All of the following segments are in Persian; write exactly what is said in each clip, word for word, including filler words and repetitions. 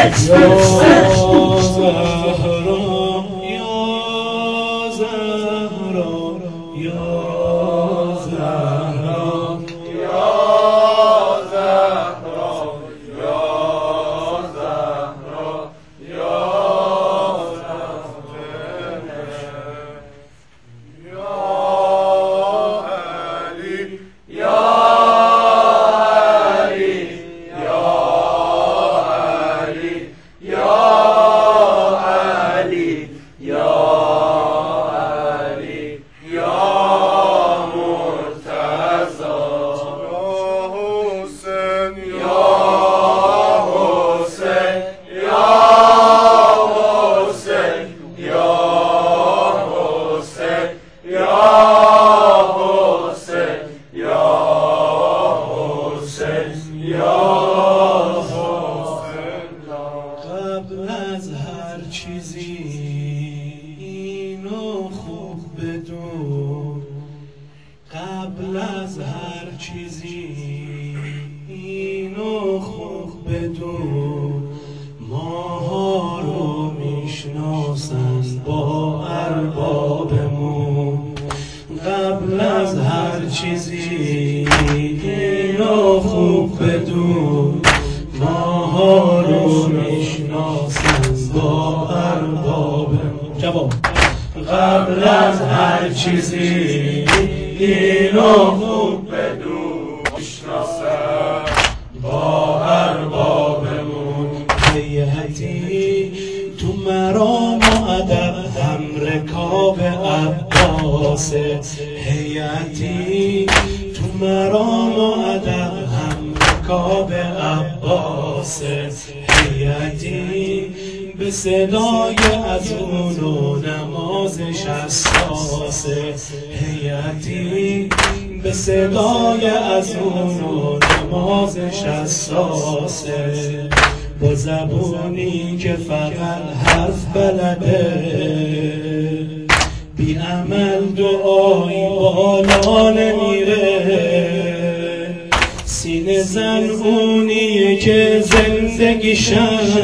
قبل از هر چیزی اینو خوب بدون، قبل از هر چیزی اینو خوب بدون، ماها رو میشناسن با اربابمون. قبل از هر چیزی اینو خوب بدون، ماها رو میشناسن با اربابمون. جواب. قبل از هر چیزی اینو خوب بدون، میشناسن با اربابمون. هیئتی تو مرام و ادب هم رکاب عباسه، هیئتی تو مرام و ادب هم رکاب عباسه، هیئتی به صدای اذان و نمازش اساسه، هیئتی به صدای اذان و نمازش اساسه. با زبونی که فقط حرف بلده، بی عمل دعایی بالا نمیره. سینه زن اونیه که زندگیشم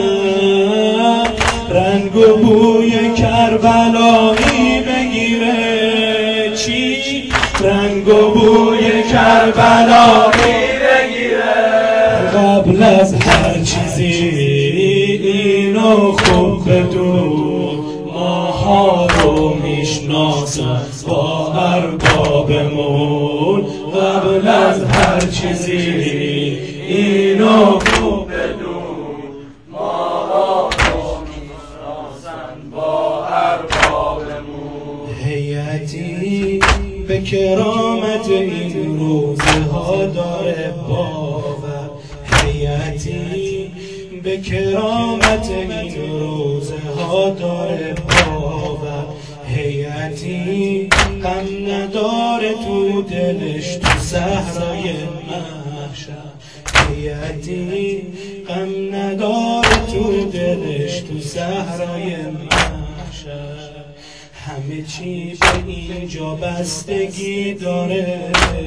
رنگ و بوی کربلایی بگیره. چی؟ رنگ و بوی کربلایی بگیره. قبل از هر چیزی اینو خوب بدون، ماها رو میشناسن با اربابمون. قبل از هر چیزی اینو خوب بدون، ماها رو میشناسن با اربابمون. هیئتی به کرامت این روزه ها داره باور، هیئتی به کرامت این روزه ها داره باور. هیئتی غم نداره تو دلش تو صحرای محشر، هیئتی غم نداره تو دلش تو صحرای محشر. همه چی به اینجا بستگی داره،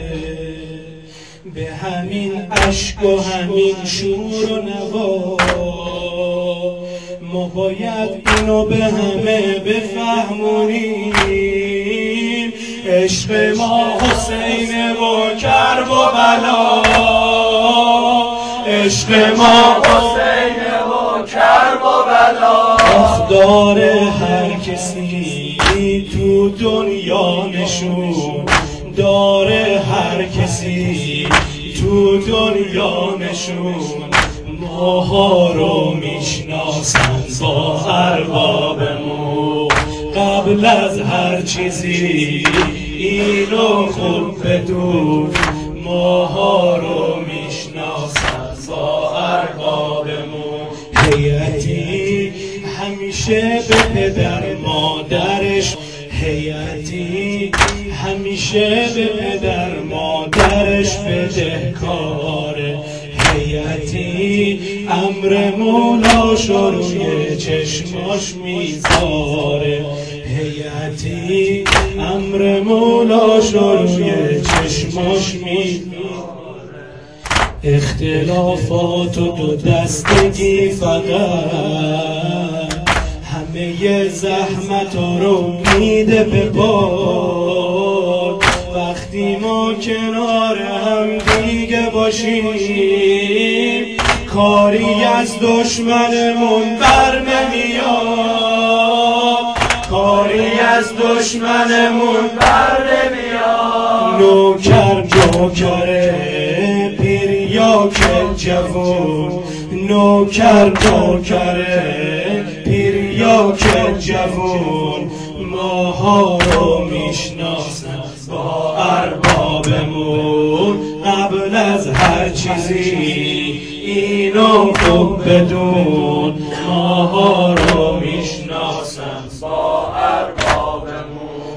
به همین عشق و همین شور و نوا. ما باید اینو به همه بفهمونیم، عشق ما حسین و کرب و بلا، عشق ما حسین و کرب و بلا. آخ داره هر کسی تو دنیا نشون، داره هر کسی تو دنیا نشون، ماها رو میشناسن با اربابمون. قبل از هر چیزی اینو خوب بدون، ماها رو میشناسن با اربابمون. هیئتی همیشه به پدر مادرش، هیئتی همیشه به پدر مادرش بدهکاره، هیئتی امر مولاش روی چشماش میذاره، هیئتی امر مولاش روی چشماش میذاره. اختلافات و دو دستگی فقط همه زحمت رو میده به باد. وقتی ما کنار هم دیگه باشیم کاری از دشمنمون بر نمیاد، کاری از دشمنمون بر نمیاد. نوکر نوکره پیر یا که جوون، نوکر نوکره پیر یا که جوون. ماها رو میشناسن با اربابمون، قبل از هر چیزی اینو خوب بدون.